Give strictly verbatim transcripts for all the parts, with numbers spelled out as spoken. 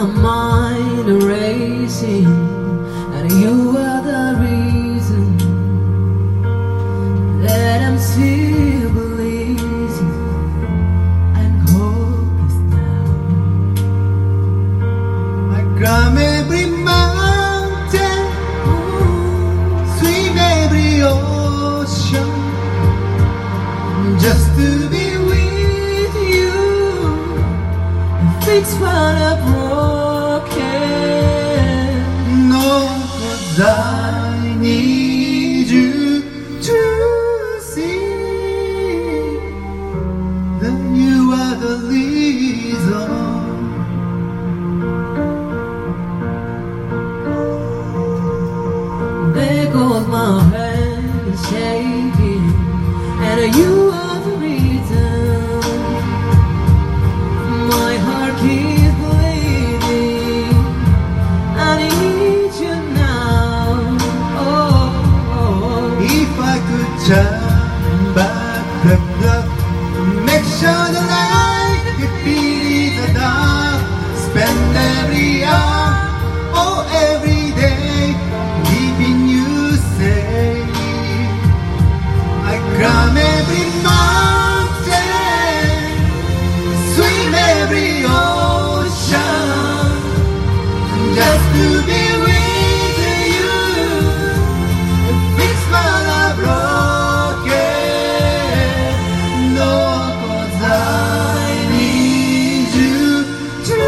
my mind racing, and you are the reason that I'm still believing, and hope is down. I climb every mountain, swim every ocean, just to be with you, fix what I've broken. No, 'cause I need you to see that you are the reason. There goes my hand shaking, and you are the reason. My heart keeps bleeding. I need you now. Oh, oh, oh. If I could turn back the clock, make sure the light repeats the dark, spend every hour, oh every day, keeping you safe. I climb every mountain, swim every ocean, just to be with you, fix what I've broken. No, 'cause I need you to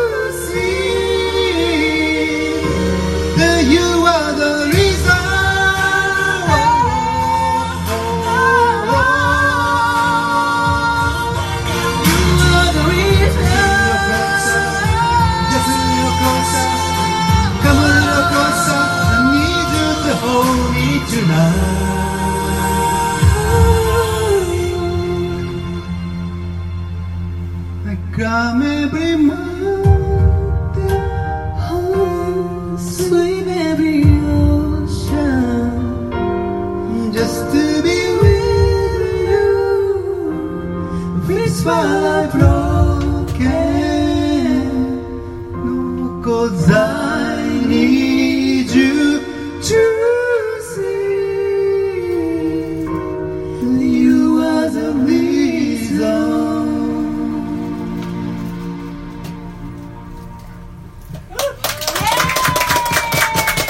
see that you are the reason. You are the reason. Just a little closer, come a little closer. I need you to hold me tonight. I climb every mountain, Swim every ocean, just to be with you, fix what I broke.